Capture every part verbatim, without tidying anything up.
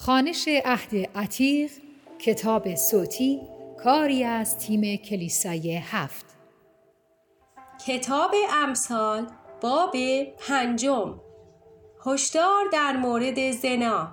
خوانش عهد عتیق، کتاب صوتی، کاری از تیم کلیسای هفت. کتاب امثال، باب پنجم. هشدار در مورد زنا.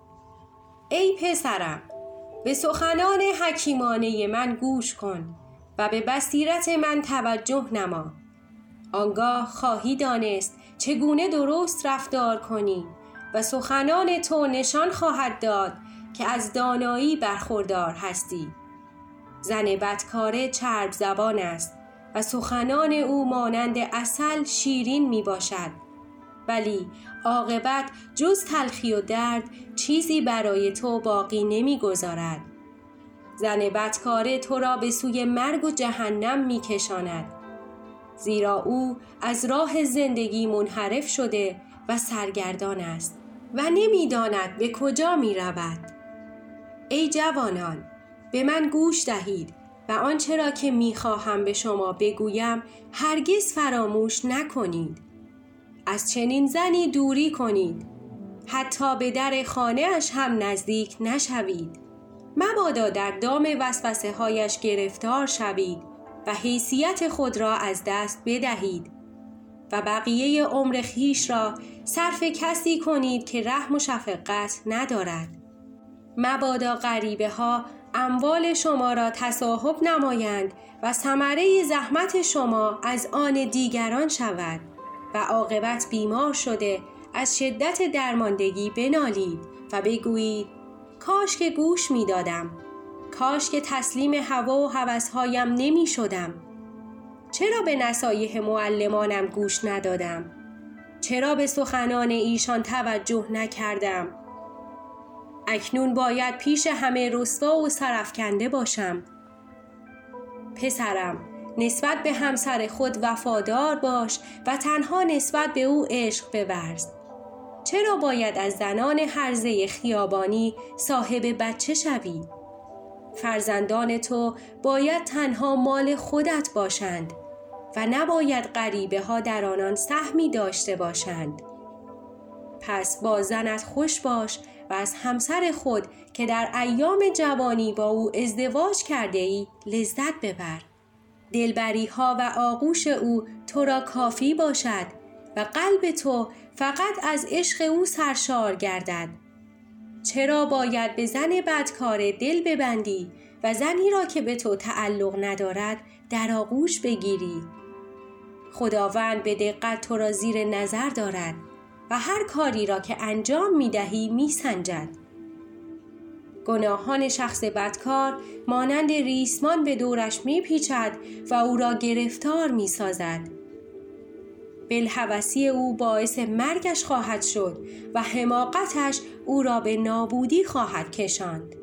ای پسرم، به سخنان حکیمانه من گوش کن و به بصیرت من توجه نما. آنگاه خواهی دانست چگونه درست رفتار کنی و سخنان تو نشان خواهد داد که از دانایی برخوردار هستی. زن بدکاره چرب زبان است و سخنان او مانند عسل شیرین می باشد، ولی عاقبت جز تلخی و درد چیزی برای تو باقی نمی گذارد. زن بدکاره تو را به سوی مرگ و جهنم می کشاند، زیرا او از راه زندگی منحرف شده و سرگردان است و نمی داند به کجا می رود. ای جوانان، به من گوش دهید و آنچه را که می خواهم به شما بگویم هرگز فراموش نکنید. از چنین زنی دوری کنید، حتی به در خانه اش هم نزدیک نشوید. مبادا در دام وسوسه هایش گرفتار شوید و حیثیت خود را از دست بدهید و بقیه عمر خویش را صرف کسی کنید که رحم و شفقت ندارد. مبادا غریبه ها اموال شما را تصاحب نمایند و ثمره زحمت شما از آن دیگران شود و عاقبت بیمار شده از شدت درماندگی بنالید و بگویید کاش که گوش می دادم، کاش که تسلیم هوا و هوسهایم نمی شدم. چرا به نصایح معلمانم گوش ندادم؟ چرا به سخنان ایشان توجه نکردم؟ اکنون باید پیش همه رسوا و سرافکنده باشم. پسرم، نسبت به همسر خود وفادار باش و تنها نسبت به او عشق بورز. چرا باید از زنان هرزه خیابانی صاحب بچه شوی؟ فرزندان تو باید تنها مال خودت باشند و نباید غریبه ها در آنان سهمی داشته باشند. پس با زنت خوش باش و از همسر خود که در ایام جوانی با او ازدواج کرده ای لذت ببر. دلبری ها و آغوش او تو را کافی باشد و قلب تو فقط از عشق او سرشار گردد. چرا باید به زن بدکار دل ببندی و زنی را که به تو تعلق ندارد در آغوش بگیری؟ خداوند به دقت تو را زیر نظر دارد و هر کاری را که انجام می دهی می سنجد. گناهان شخص بدکار مانند ریسمان به دورش می پیچد و او را گرفتار می سازد. بالهوسی او باعث مرگش خواهد شد و حماقتش او را به نابودی خواهد کشاند.